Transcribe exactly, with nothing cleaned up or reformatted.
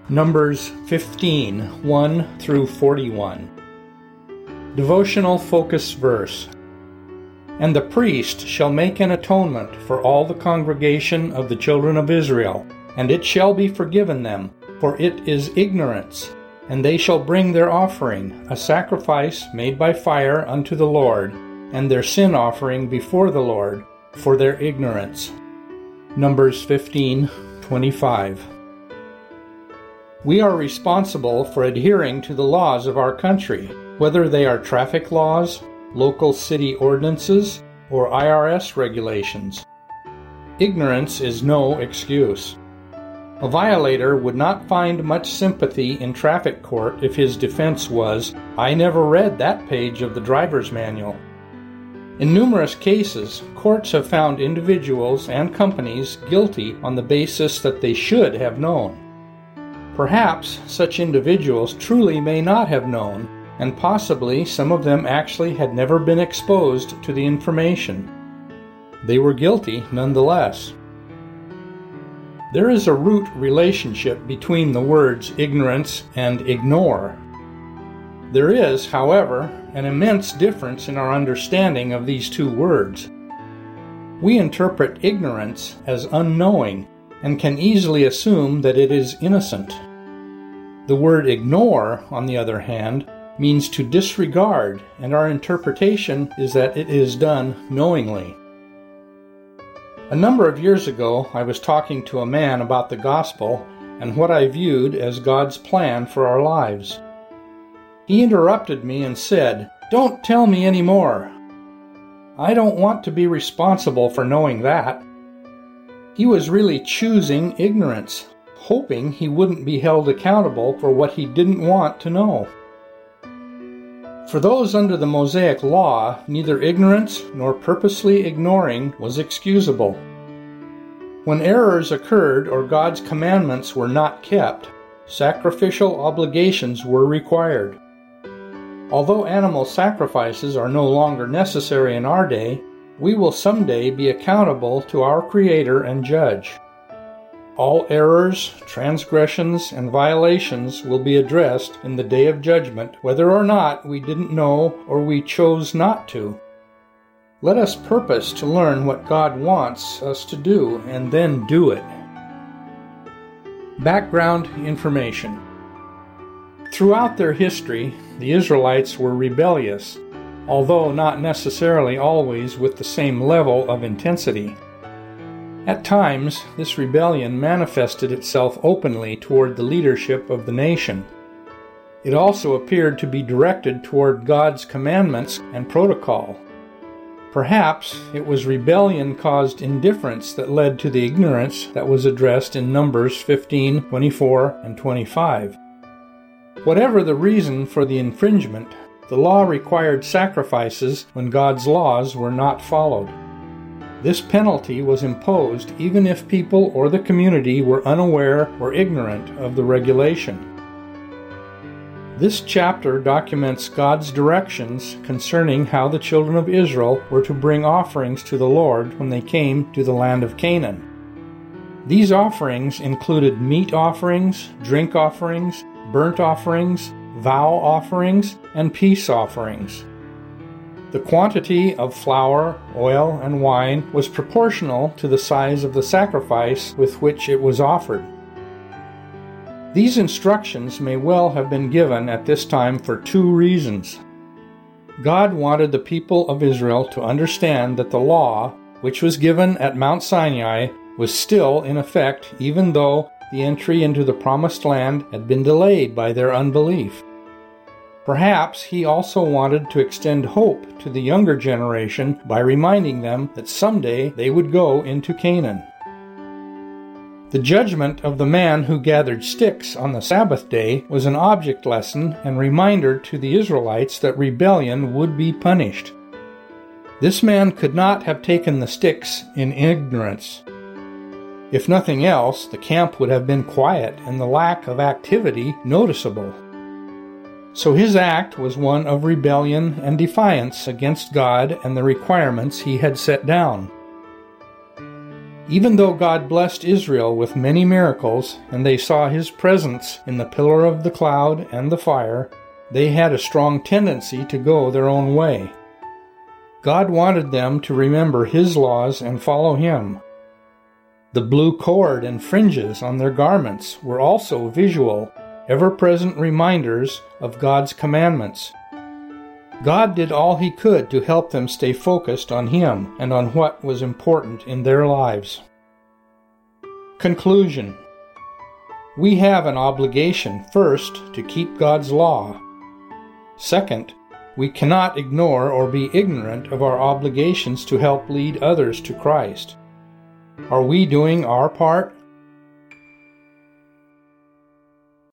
Numbers fifteen, one through forty-one. Devotional focus verse. And the priest shall make an atonement for all the congregation of the children of Israel, and it shall be forgiven them, for it is ignorance. And they shall bring their offering, a sacrifice made by fire unto the Lord, and their sin offering before the Lord, for their ignorance. Numbers fifteen, twenty-five. We are responsible for adhering to the laws of our country, whether they are traffic laws, local city ordinances, or I R S regulations. Ignorance is no excuse. A violator would not find much sympathy in traffic court if his defense was, "I never read that page of the driver's manual." In numerous cases, courts have found individuals and companies guilty on the basis that they should have known. Perhaps such individuals truly may not have known, and possibly some of them actually had never been exposed to the information. They were guilty nonetheless. There is a root relationship between the words ignorance and ignore. There is, however, an immense difference in our understanding of these two words. We interpret ignorance as unknowing, and can easily assume that it is innocent. The word ignore, on the other hand, means to disregard, and our interpretation is that it is done knowingly. A number of years ago, I was talking to a man about the gospel and what I viewed as God's plan for our lives. He interrupted me and said, "Don't tell me any more. I don't want to be responsible for knowing that." He was really choosing ignorance, hoping he wouldn't be held accountable for what he didn't want to know. For those under the Mosaic Law, neither ignorance nor purposely ignoring was excusable. When errors occurred or God's commandments were not kept, sacrificial obligations were required. Although animal sacrifices are no longer necessary in our day, we will someday be accountable to our Creator and Judge. All errors, transgressions, and violations will be addressed in the day of judgment, whether or not we didn't know or we chose not to. Let us purpose to learn what God wants us to do and then do it. Background information. Throughout their history, the Israelites were rebellious, although not necessarily always with the same level of intensity. At times, this rebellion manifested itself openly toward the leadership of the nation. It also appeared to be directed toward God's commandments and protocol. Perhaps it was rebellion-caused indifference that led to the ignorance that was addressed in Numbers fifteen, twenty-four, and twenty-five. Whatever the reason for the infringement, the law required sacrifices when God's laws were not followed. This penalty was imposed even if people or the community were unaware or ignorant of the regulation. This chapter documents God's directions concerning how the children of Israel were to bring offerings to the Lord when they came to the land of Canaan. These offerings included meat offerings, drink offerings, burnt offerings, vow offerings, and peace offerings. The quantity of flour, oil, and wine was proportional to the size of the sacrifice with which it was offered. These instructions may well have been given at this time for two reasons. God wanted the people of Israel to understand that the law, which was given at Mount Sinai, was still in effect even though the entry into the Promised Land had been delayed by their unbelief. Perhaps he also wanted to extend hope to the younger generation by reminding them that someday they would go into Canaan. The judgment of the man who gathered sticks on the Sabbath day was an object lesson and reminder to the Israelites that rebellion would be punished. This man could not have taken the sticks in ignorance. If nothing else, the camp would have been quiet and the lack of activity noticeable. So his act was one of rebellion and defiance against God and the requirements he had set down. Even though God blessed Israel with many miracles, and they saw His presence in the pillar of the cloud and the fire, they had a strong tendency to go their own way. God wanted them to remember His laws and follow Him. The blue cord and fringes on their garments were also visual, ever-present reminders of God's commandments. God did all He could to help them stay focused on Him and on what was important in their lives. Conclusion. We have an obligation, first, to keep God's law. Second, we cannot ignore or be ignorant of our obligations to help lead others to Christ. Are we doing our part?